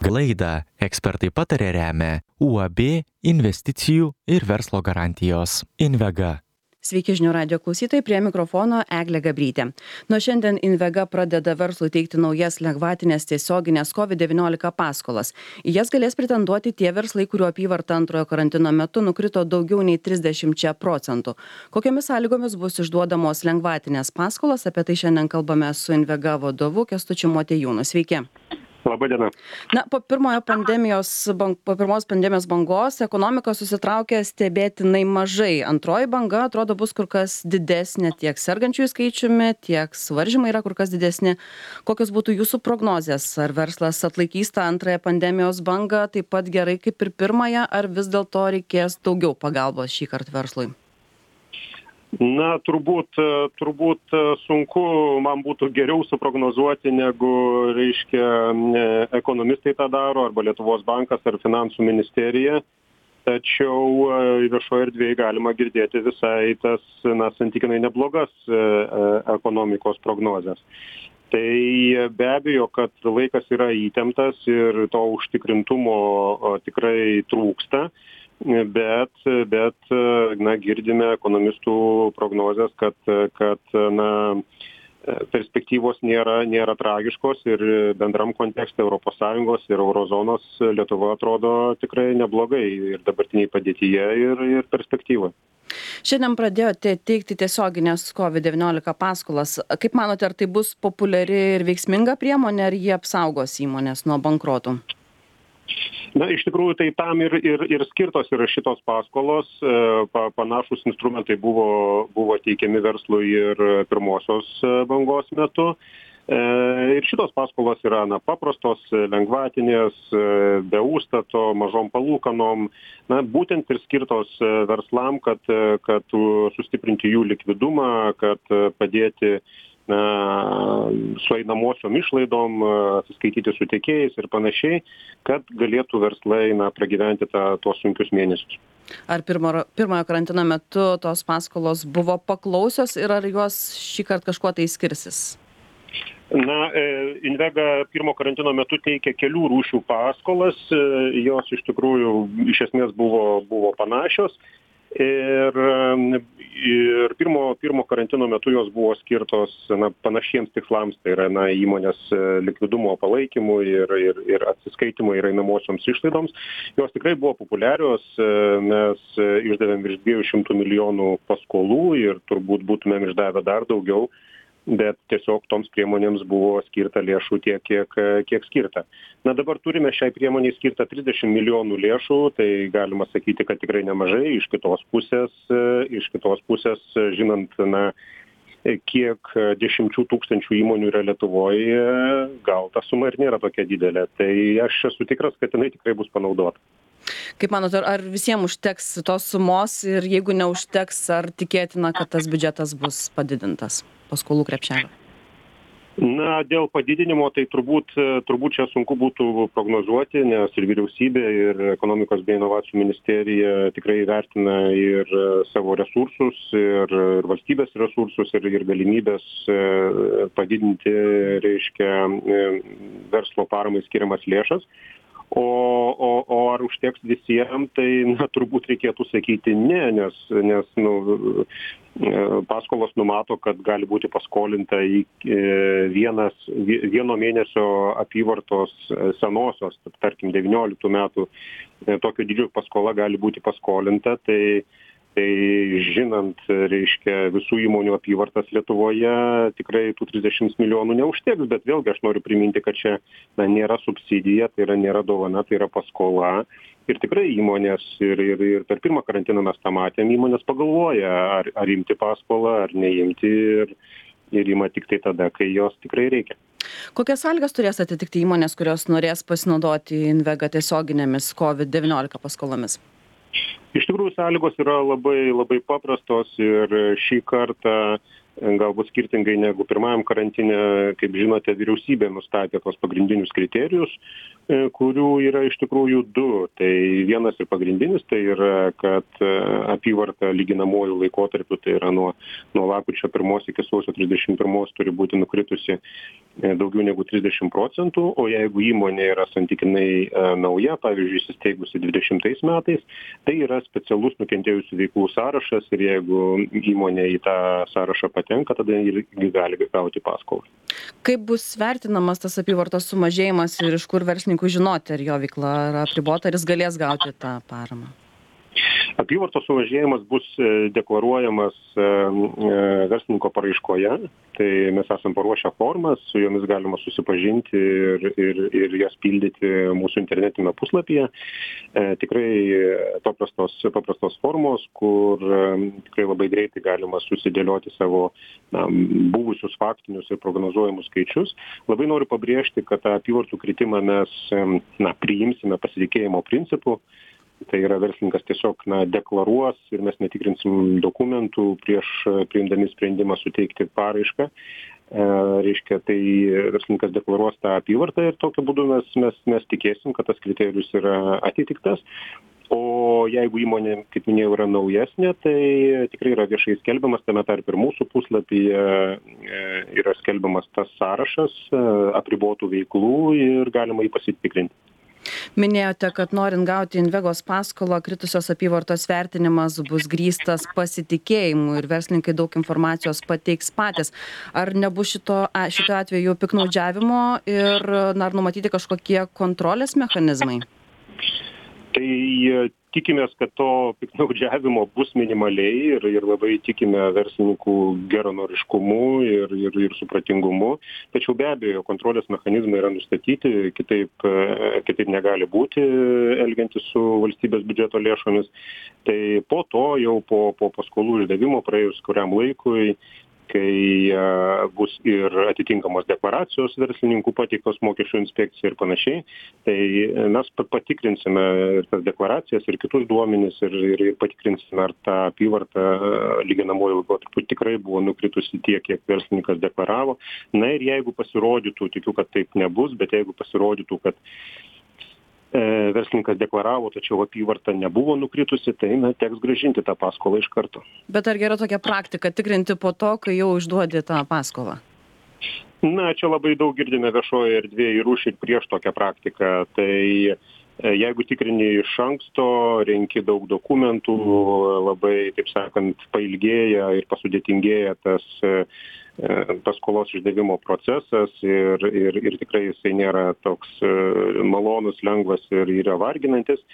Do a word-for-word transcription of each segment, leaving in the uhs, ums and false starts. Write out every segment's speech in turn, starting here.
Laidą ekspertai patarė remia U A B investicijų ir verslo garantijos Invega. Sveiki žinių radijo klausytojai, prie mikrofono Eglė Gabrytė. Nuo šiandien Invega pradeda verslui teikti naujas lengvatinės tiesioginės COVID devyniolika paskolas. Į jas galės pretenduoti tie verslai, kurių apyvarta antrojo karantino metu nukrito daugiau nei trisdešimčia procentų. Kokiomis sąlygomis bus išduodamos lengvatinės paskolos, apie tai šiandien kalbame su Invega vadovu Kęstučiu Motiejūnu. Sveiki. Labą dieną. Na, po pirmojo pandemijos, po pirmos pandemijos bangos ekonomika susitraukė stebėtinai mažai. Antroji banga atrodo bus kur kas didesnė tiek sergančiųjų skaičiumi, tiek suvaržymai yra kur kas didesni. Kokios būtų jūsų prognozės? Ar verslas atlaikys tą antrąją pandemijos bangą taip pat gerai kaip ir pirmąją, ar vis dėlto reikės daugiau pagalbos šį kartą verslui? Na, turbūt, turbūt sunku man būtų geriau suprognozuoti, negu, reiškia, ekonomistai tą daro, arba Lietuvos bankas, ar finansų ministerija. Tačiau viešoje erdvėje galima girdėti visai tas, na, santykinai neblogas ekonomikos prognozes. Tai be abejo, kad laikas yra įtemptas ir to užtikrintumo tikrai trūksta. Bet, bet na, girdime ekonomistų prognozes, kad, kad na, perspektyvos nėra, nėra tragiškos ir bendram kontekste Europos Sąjungos ir Eurozonos Lietuva atrodo tikrai neblogai ir dabartiniai padėtyje ir, ir perspektyvoje. Šiandien pradėjote teikti tiesioginės COVID devyniolika paskolas. Kaip manote, ar tai bus populiari ir veiksminga priemonė, ar jie apsaugos įmonės nuo bankrotų? Na, iš tikrųjų, tai tam ir, ir, ir skirtos yra šitos paskolos. Pa, panašus instrumentai buvo, buvo teikiami verslui ir pirmosios bangos metu. Ir šitos paskolos yra na, paprastos, lengvatinės, be užstato, mažom palūkanom. Na, būtent ir skirtos verslam, kad, kad sustiprinti jų likvidumą, kad padėti na, su einamosiom išlaidom, atsiskaityti su tiekėjais ir panašiai, kad galėtų verslai na, pragyventi tą, tuos sunkius mėnesius. Ar pirmo, pirmojo karantino metu tos paskolos buvo paklausios ir ar juos šį kartą kažkuo tai skirsis? Na, Invega pirmo karantino metu teikia kelių rūšių paskolas, jos iš tikrųjų iš esmės buvo, buvo panašios. Ir, ir pirmo, pirmo karantino metu jos buvo skirtos na, panašiems tikslams, tai yra na, įmonės likvidumo palaikymui ir, ir, ir atsiskaitimui ir einamosioms išlaidoms. Jos tikrai buvo populiarios, mes išdavėm virš dviejų šimtų milijonų paskolų ir turbūt būtumėm išdavę dar daugiau, bet tiesiog toms priemonėms buvo skirta lėšų tiek, kiek, kiek skirta. Na dabar turime šiai priemoniai skirta trisdešimt milijonų lėšų, tai galima sakyti, kad tikrai nemažai. Iš kitos pusės, iš kitos pusės žinant, na, kiek dešimčių tūkstančių įmonių yra Lietuvoje, gal ta suma ir nėra tokia didelė. Tai aš esu tikras, kad jinai tikrai bus panaudota. Kaip manote, ar visiems užteks tos sumos ir jeigu neužteks, ar tikėtina, kad tas biudžetas bus padidintas paskolų krepšelio? Na, dėl padidinimo tai turbūt, turbūt čia sunku būtų prognozuoti, nes ir vyriausybė, ir ekonomikos bei inovacijų ministerija tikrai vertina ir savo resursus, ir, ir valstybės resursus, ir, ir galimybės padidinti, reiškia, verslo paramai skiriamas lėšas. O, o, o ar užteks visiems, tai na, turbūt reikėtų sakyti ne, nes, nes nu, paskolos numato, kad gali būti paskolinta į vienas, vieno mėnesio apyvartos senosios, tarkim, devynioliktų metų tokio dydžio paskola gali būti paskolinta, tai Tai žinant, reiškia, visų įmonių apyvartas Lietuvoje tikrai tų trisdešimt milijonų neužteks, bet vėlgi aš noriu priminti, kad čia na, nėra subsidija, tai yra nėra dovana, tai yra paskola. Ir tikrai įmonės, ir, ir, ir per pirmą karantiną mes tą matėm, įmonės pagalvoja, ar, ar imti paskolą, ar neimti, ir, ir ima tik tai tada, kai jos tikrai reikia. Kokias sąlygas turės atitikti įmonės, kurios norės pasinaudoti Invega tiesioginėmis COVID devyniolika paskolomis? Iš tikrųjų, sąlygos yra labai, labai paprastos ir šį kartą galbūt skirtingai negu pirmajam karantine, kaip žinote, vyriausybė nustatė tos pagrindinius kriterijus, kurių yra iš tikrųjų du. Tai vienas ir pagrindinis, tai yra, kad apyvarta lyginamuoju laikotarpiu, tai yra nuo, nuo lapkričio pirmos iki sausio trisdešimt pirmos turi būti nukritusi daugiau negu trisdešimt procentų, o jeigu įmonė yra santykinai nauja, pavyzdžiui, įsisteigusi dvidešimtais metais, tai yra specialus nukentėjusių veiklų sąrašas ir jeigu įmonė į tą sąrašą patenka, tada irgi gali gauti paskolą. Kaip bus vertinamas tas apyvartos sumažėjimas ir iš kur verslininkui žinoti, ar jo veikla yra apribota, ar jis galės gauti tą paramą? Apyvartos sumažėjimas bus deklaruojamas verslininko paraiškoje, tai mes esam paruošę formas, su jomis galima susipažinti ir, ir, ir jas pildyti mūsų internetinėme puslapyje. Tikrai paprastos, paprastos formos, kur tikrai labai greitai galima susidėlioti savo na, buvusius faktinius ir prognozuojamus skaičius. Labai noriu pabrėžti, kad tą apyvartų kritimą mes na, priimsime pasitikėjimo principu. Tai yra verslininkas tiesiog na, deklaruos ir mes netikrinsim dokumentų prieš priimdami sprendimą suteikti paraišką. E, reiškia, tai verslininkas deklaruos tą apyvartą ir tokiu būdu mes, mes, mes tikėsim, kad tas kriterijus yra atitiktas. O jeigu įmonė, kaip minėjau, yra naujesnė, tai tikrai yra viešai skelbiamas, tame tarp ir mūsų puslapyje yra skelbiamas tas sąrašas apribotų veiklų ir galima jį pasitikrinti. Minėjote, kad norint gauti Invegos paskolą, kritusios apyvartos vertinimas bus grįstas pasitikėjimu ir verslininkai daug informacijos pateiks patys. Ar nebus šito, šito atveju piktnaudžiavimo ir na, ar numatyti kažkokie kontrolės mechanizmai? Tai tikimės, kad to piktnaudžiavimo bus minimaliai ir, ir labai tikime verslininkų geranoriškumu ir, ir, ir supratingumu. Tačiau be abejo, kontrolės mechanizmai yra nustatyti, kitaip, kitaip negali būti elgiantis su valstybės biudžeto lėšomis. Tai po to jau po, po paskolų išdavimo praėjus kuriam laikui, kai bus ir atitinkamos deklaracijos verslininkų pateiktos mokesčių inspekcijai ir panašiai, tai mes patikrinsime ir tas deklaracijas ir kitus duomenis ir, ir patikrinsime, ar ta apyvarta lyginamuoju laikotarpiu tikrai buvo nukritusi tiek, kiek verslininkas deklaravo. Na ir jeigu pasirodytų, tikiu, kad taip nebus, bet jeigu pasirodytų, kad verslininkas deklaravo, tačiau apyvarta nebuvo nukritusi, tai na, teks grąžinti tą paskolą iš karto. Bet ar yra tokia praktika tikrinti po to, kai jau išduodi tą paskolą? Na, čia labai daug girdime viešoje erdvėje ir už ir prieš tokią praktiką. Tai jeigu tikrini iš anksto, renki daug dokumentų, labai, taip sakant, pailgėja ir pasudėtingėja tas paskolos išdavimo procesas ir, ir, ir tikrai jisai nėra toks malonus, lengvas ir yra varginantis.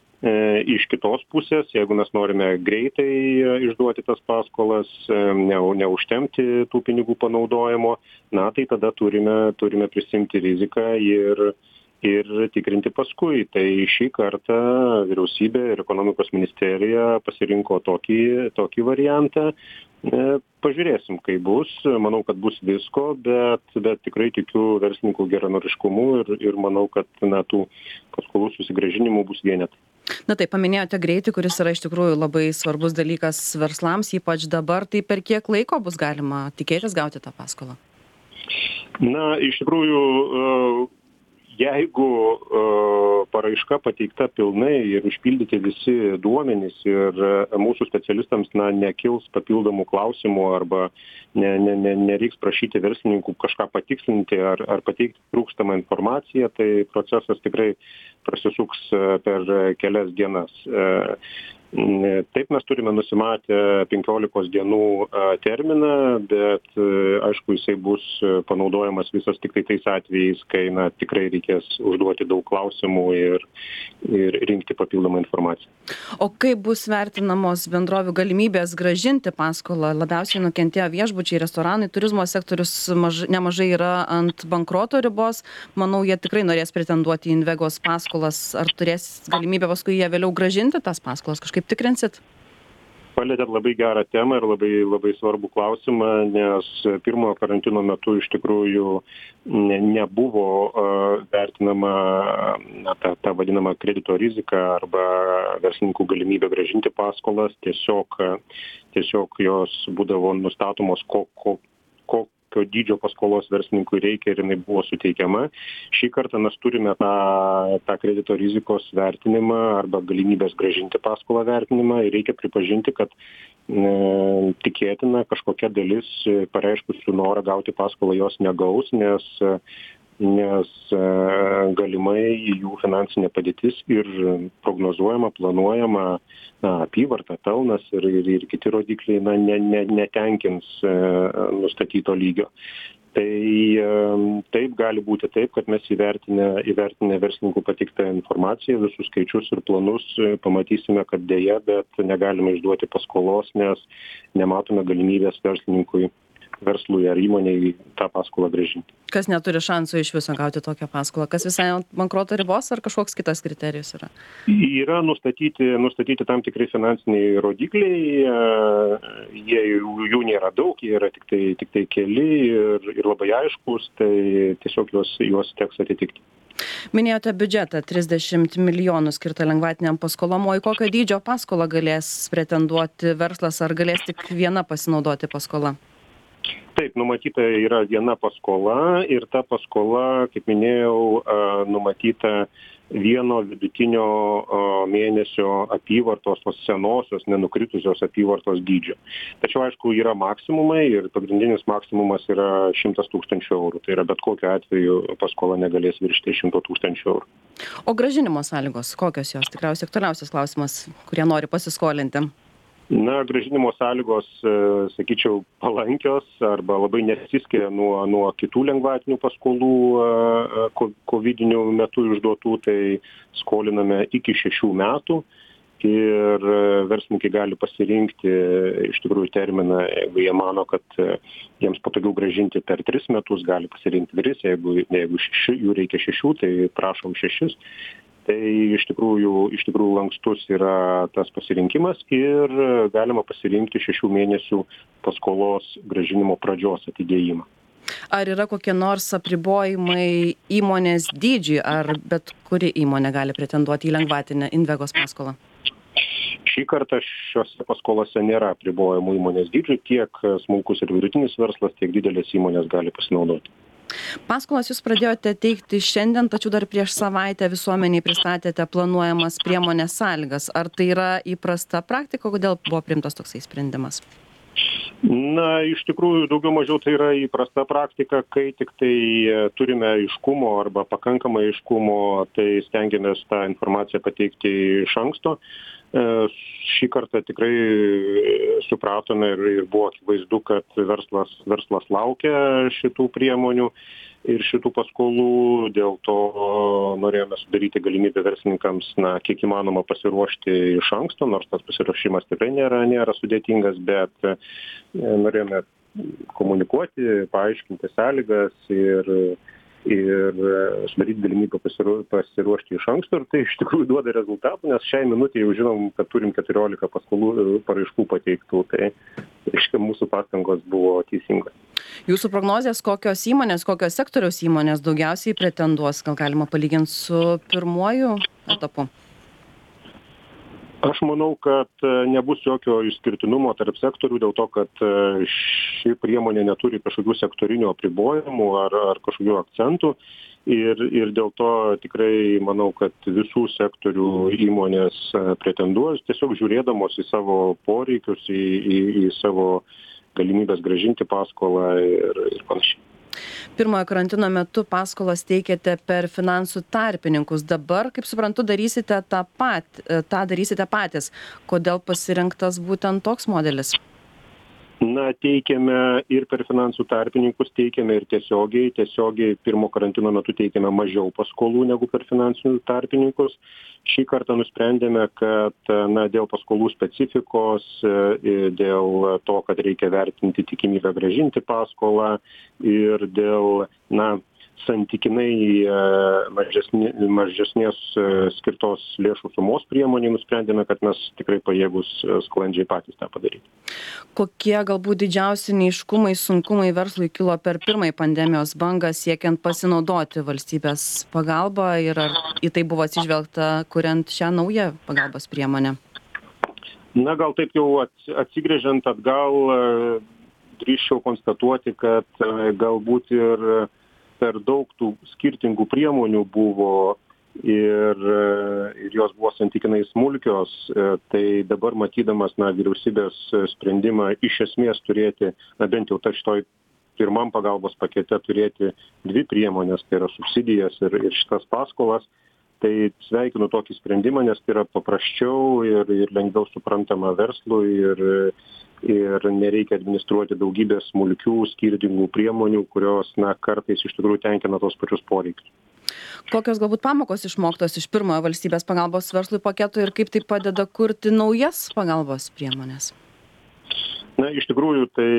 Iš kitos pusės, jeigu mes norime greitai išduoti tas paskolas, ne, neužtemti tų pinigų panaudojimo, na tai tada turime, turime prisimti riziką ir ir tikrinti paskui. Tai šį kartą vyriausybė ir ekonomikos ministerija pasirinko tokį, tokį variantą. Pažiūrėsim, kaip bus. Manau, kad bus visko, bet, bet tikrai tikiu verslininkų geranoriškumu ir, ir manau, kad na, tų paskolų susigrąžinimų bus vienetai. Na taip, paminėjote greitį, kuris yra iš tikrųjų labai svarbus dalykas verslams, ypač dabar. Tai per kiek laiko bus galima tikėtis gauti tą paskolą? Na, iš tikrųjų, jeigu uh, paraiška pateikta pilnai ir užpildyti visi duomenys ir uh, mūsų specialistams na, nekils papildomų klausimų arba ne, ne, ne, nereiks prašyti verslininkų kažką patikslinti ar, ar pateikti trūkstamą informaciją, tai procesas tikrai prasisuks uh, per kelias dienas. Uh, Taip mes turime nusimatę penkiolikos dienų terminą, bet aišku, jisai bus panaudojamas visas tik tai tais atvejais, kai na, tikrai reikės užduoti daug klausimų ir, ir rinkti papildomą informaciją. O kaip bus vertinamos bendrovių galimybės grąžinti paskolą? Labiausiai nukentėjo viešbučiai, restoranai, turizmo sektorius maž, nemažai yra ant bankroto ribos. Manau, jie tikrai norės pretenduoti į Invegos paskolas. Ar turės galimybę paskui jie vėliau grąžinti tas paskolas? Kažkaip tikrinsit? Palietėt labai gerą temą ir labai, labai svarbų klausimą, nes pirmojo karantino metu iš tikrųjų ne, nebuvo uh, vertinama na, ta, ta vadinama kredito rizika arba verslininkų galimybė grąžinti paskolas, tiesiog, tiesiog jos būdavo nustatomos, ko, ko, ko, kokio dydžio paskolos verslininkui reikia ir jinai buvo suteikiama. Šį kartą mes turime tą, tą kredito rizikos vertinimą arba galimybės grąžinti paskolą vertinimą ir reikia pripažinti, kad e, tikėtina kažkokia dalis pareiškusių norą gauti paskolą jos negaus, nes nes galimai jų finansinė padėtis ir prognozuojama, planuojama na, apyvarta, pelnas ir, ir, ir kiti rodikliai na, ne, ne, netenkins nustatyto lygio. Tai taip gali būti taip, kad mes įvertinę, įvertinę verslininkų patiktą informaciją, visus skaičius ir planus, pamatysime, kad dėja, bet negalime išduoti paskolos, nes nematome galimybės verslininkui verslui ar įmonei tą paskolą grąžinti. Kas neturi šansų iš viso gauti tokią paskolą? Kas visai ant bankroto ribos ar kažkoks kitas kriterijus yra? Yra nustatyti, nustatyti tam tikrai finansiniai rodikliai, jie, jų nėra daug, jie yra tik tai, tik tai keli ir, ir labai aiškus, tai tiesiog juos, juos teks atitikti. Minėjote biudžetą trisdešimt milijonų skirtą lengvatiniam paskolom, o į kokio dydžio paskolą galės pretenduoti verslas ar galės tik viena pasinaudoti paskola? Taip, numatyta yra viena paskola ir ta paskola, kaip minėjau, numatyta vieno vidutinio mėnesio apyvartos, tos senosios, nenukritusios apyvartos dydžio. Tačiau, aišku, yra maksimumai ir pagrindinis maksimumas yra šimtas tūkstančių eurų. Tai yra bet kokiu atveju paskola negalės viršyti šimto tūkstančių eurų. O grąžinimo sąlygos, kokios jos? Tikriausiai aktualiausias klausimas, kurie nori pasiskolinti. Na, grąžinimo sąlygos, sakyčiau, palankios arba labai nesiskiria nuo, nuo kitų lengvatinių paskolų kovidinių metų išduotų, tai skoliname iki šešių metų ir verslininkai gali pasirinkti iš tikrųjų terminą, jeigu jie mano, kad jiems patogiau grąžinti per tris metus, gali pasirinkti tris, jeigu, jeigu šeši, jų reikia šešių, tai prašom šešis. Tai iš tikrųjų, iš tikrųjų lankstus yra tas pasirinkimas ir galima pasirinkti šešių mėnesių paskolos grąžinimo pradžios atidėjimą. Ar yra kokie nors apribojimai įmonės dydžiui, ar bet kuri įmonė gali pretenduoti į lengvatinę Invegos paskolą? Šį kartą šiose paskolose nėra apribojimų įmonės dydžiui, tiek smulkus ir vidutinis verslas, tiek didelės įmonės gali pasinaudoti. Paskolas jūs pradėjote teikti šiandien, tačiau dar prieš savaitę visuomeniai pristatėte planuojamas priemonės sąlygas. Ar tai yra įprasta praktika, kodėl buvo priimtas toksai sprendimas? Na, iš tikrųjų, daugiau mažiau tai yra įprasta praktika, kai tik tai turime aiškumo arba pakankamai aiškumo, tai stengiamės tą informaciją pateikti iš anksto. Šį kartą tikrai supratome ir, ir buvo akivaizdu, kad verslas, verslas laukia šitų priemonių ir šitų paskolų, dėl to norėjome sudaryti galimybę verslininkams, na, kiek įmanoma pasiruošti iš anksto, nors tas pasiruošimas tikrai nėra, nėra sudėtingas, bet norėjome komunikuoti, paaiškinti sąlygas ir ir sudaryti galimybę pasiruošti iš anksto ir tai iš tikrųjų duoda rezultatų, nes šiai minutė jau žinom, kad turim keturiolika paskolų paraiškų pateiktų, tai reiškia mūsų pastangos buvo teisingos. Jūsų prognozės, kokios įmonės, kokios sektoriaus įmonės daugiausiai pretenduos, gal galima palyginti su pirmuoju etapu? Aš manau, kad nebus jokio išskirtinumo tarp sektorių dėl to, kad ši priemonė neturi kažkokių sektorinių apribojimų ar, ar kažkokių akcentų ir, ir dėl to tikrai manau, kad visų sektorių įmonės pretenduos, tiesiog žiūrėdamos į savo poreikius, į, į, į savo galimybės grąžinti paskolą ir, ir panašiai. Pirmojo karantino metu paskolas teikėte per finansų tarpininkus. Dabar, kaip suprantu, darysite tą, pat, tą darysite patys. Kodėl pasirinktas būtent toks modelis? Na, teikiame ir per finansų tarpininkus, teikiame ir tiesiogiai. Tiesiogiai pirmo karantino metu teikiame mažiau paskolų negu per finansinius tarpininkus. Šį kartą nusprendėme, kad na, dėl paskolų specifikos, dėl to, kad reikia vertinti tikimybę grąžinti paskolą ir dėl na, santykinai mažesni, mažesnės skirtos lėšų sumos priemonė nusprendėme, kad mes tikrai pajėgus sklandžiai patys tą padaryti. Kokie galbūt didžiausi neiškumai, sunkumai verslui kilo per pirmąjį pandemijos bangą siekiant pasinaudoti valstybės pagalbą ir ar į tai buvo atsižvelgta, kuriant šią naują pagalbos priemonę? Na, gal taip jau atsigręžiant atgal, drįsčiau konstatuoti, kad galbūt ir per daug tų skirtingų priemonių buvo ir, ir jos buvo santykinai smulkios, tai dabar matydamas na, vyriausybės sprendimą iš esmės turėti, na bent jau ta šitoj pirmam pagalbos pakete turėti dvi priemonės, tai yra subsidijas ir, ir šitas paskolas, tai sveikinu tokį sprendimą, nes tai yra paprasčiau ir, ir lengviau suprantama verslui ir ir nereikia administruoti daugybės smulkių skirtingų priemonių, kurios na, kartais iš tikrųjų tenkina tos pačius poreikius. Kokios galbūt pamokos išmoktos iš pirmojo valstybės pagalbos verslui paketo ir kaip tai padeda kurti naujas pagalbos priemonės? Na, iš tikrųjų, tai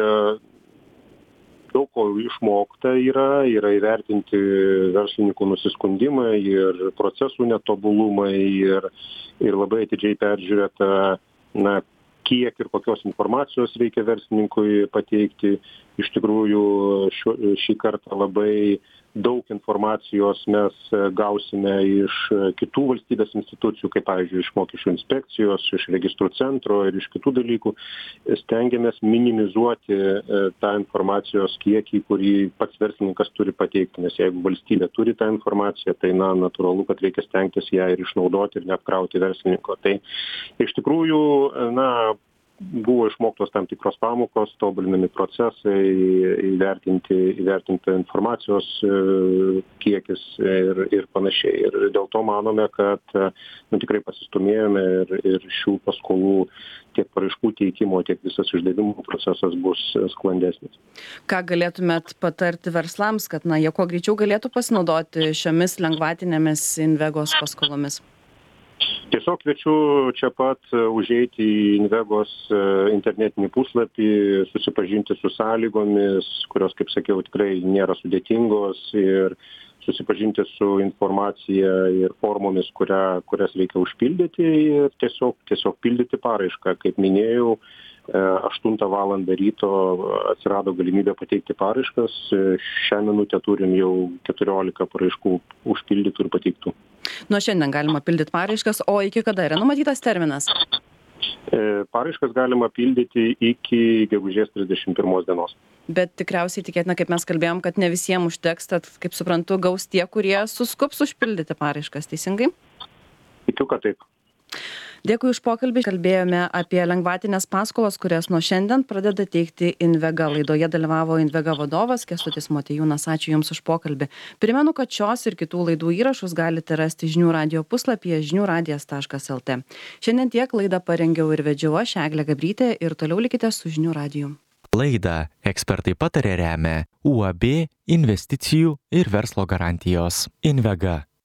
daug ko išmokta yra, yra įvertinti verslininkų nusiskundimai ir procesų netobulumai ir, ir labai atidžiai peržiūrėta, na, kiek ir kokios informacijos reikia verslininkui pateikti. Iš tikrųjų, šio, šį kartą labai daug informacijos mes gausime iš kitų valstybės institucijų, kaip pavyzdžiui, iš mokesčių inspekcijos, iš registrų centro ir iš kitų dalykų. Stengiamės minimizuoti tą informacijos kiekį, kurį pats verslininkas turi pateikti, nes jeigu valstybė turi tą informaciją, tai na, natūralu, kad reikia stengtis ją ir išnaudoti ir neapkrauti verslininko. Tai iš tikrųjų, na, buvo išmoktos tam tikros pamokos, tobulinami procesai, įvertinti, įvertinti informacijos kiekis ir, ir panašiai. Ir dėl to manome, kad nu, tikrai pasistumėjome ir, ir šių paskolų tiek paraiškų teikimo, tiek visas išdavimo procesas bus sklandesnis. Ką galėtumėt patarti verslams, kad na, jie kuo greičiau galėtų pasinaudoti šiomis lengvatinėmis Invegos paskolomis? Tiesiog kviečiu čia pat užeiti į Invegos internetinį puslapį, susipažinti su sąlygomis, kurios, kaip sakiau, tikrai nėra sudėtingos ir susipažinti su informacija ir formomis, kurią, kurias reikia užpildyti ir tiesiog, tiesiog pildyti paraišką. Kaip minėjau, aštuntą valandą ryto atsirado galimybė pateikti paraiškas. Šią minutę turim jau keturiolika paraiškų užpildytų ir pateiktų. Nuo šiandien galima pildyti paraiškas, o iki kada yra numatytas terminas? Paraiškas galima pildyti iki gegužės trisdešimt pirmos dienos. Bet tikriausiai tikėtina, kaip mes kalbėjom, kad ne visiems užteks, tad, kaip suprantu, gaus tie, kurie suskubs užpildyti paraiškas, teisingai? Tikiu, kad taip. Dėkui už pokalbį. Kalbėjome apie lengvatinės paskolas, kurias nuo šiandien pradeda teikti Invega. Laidoje dalyvavo Invega vadovas Kęstutis Motiejūnas. Ačiū Jums už pokalbį. Primenu, kad šios ir kitų laidų įrašus galite rasti žinių radijo puslapyje žinių radijas taškas lt. Šiandien tiek, laidą parengiau ir vedžiau aš, Eglė Gabrytė, ir toliau likite su žinių radiju. Laidą ekspertai patarė remia U A B Investicijų ir verslo garantijos. Invega.